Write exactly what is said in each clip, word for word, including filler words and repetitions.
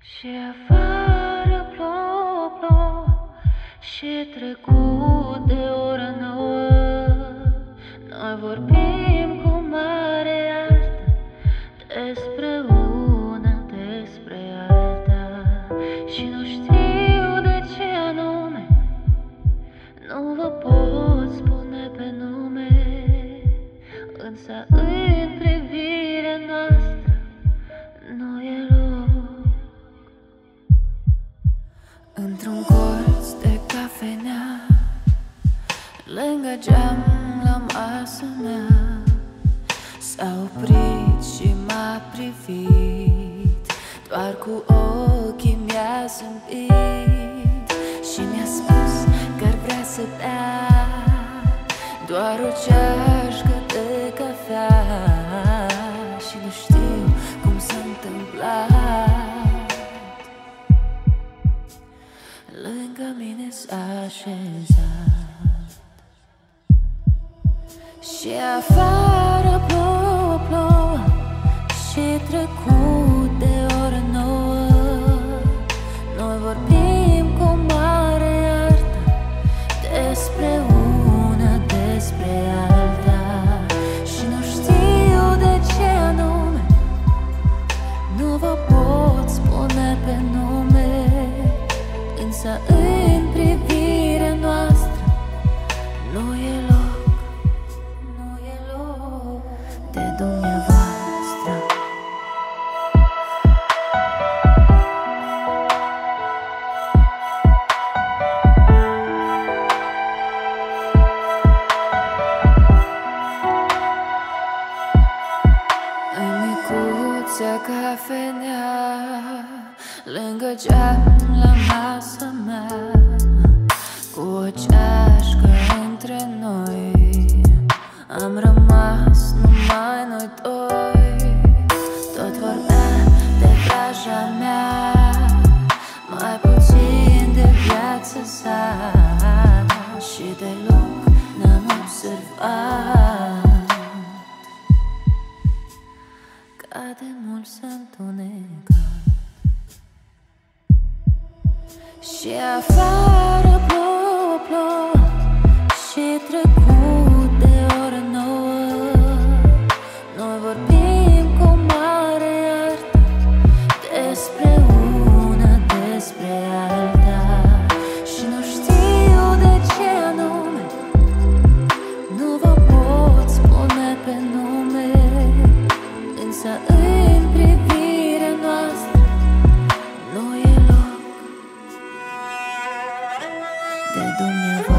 Și afară plouă, plouă și trecut de ora nouă. Noi vorbim cu mare altă despre una, despre alta. Și nu știu de ce anume nu vă pot spune pe nume, însă în privirea noastră nu e loc. Într-un colț de cafenea, lângă geam la masa mea, s-a oprit și m-a privit. Doar cu ochii mi-a zâmbit și mi-a spus că ar vrea să bea doar o ceașcă de cafea. Și nu știu cum s-a întâmplat, lângă mine s-a așezat. Și afară plouă, plouă și trecut de ora nouă. Noi vorbim cu mare artă despre una, despre alta. Și nu știu de ce anume nu vă pot spune pe nume, însă în privirea noastră nu e loc, nu e loc de dumneavoastră. În micuța cafenea, lângă geam la masa mea, cu o ceașcă între noi, am rămas numai noi doi. Tot vorbea de vraja mea, mai puțin de viața sa, și deloc n-am observat cât de mult s-a întunecat. Și afară plouă, plouă și trecut de ora nouă. Noi vorbim cu mare artă despre una, despre alta. Și nu știu de ce anume nu vă pot spune pe nume, însă în privirea noastră nu e loc de dumneavoastră.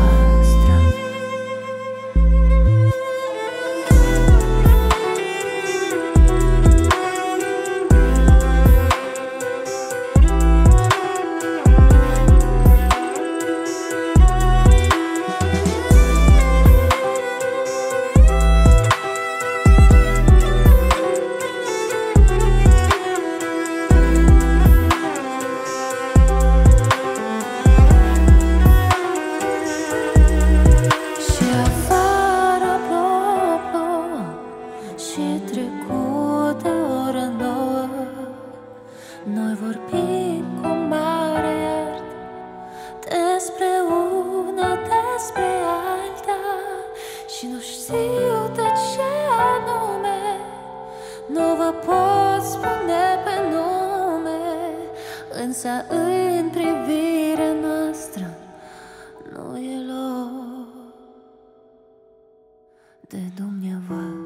Și trecut de ora nouă. Noi vorbim cu mare artă despre una, despre alta. Și nu știu de ce anume nu vă pot spune pe nume, însă în privirea noastră nu e loc de dumneavoastră.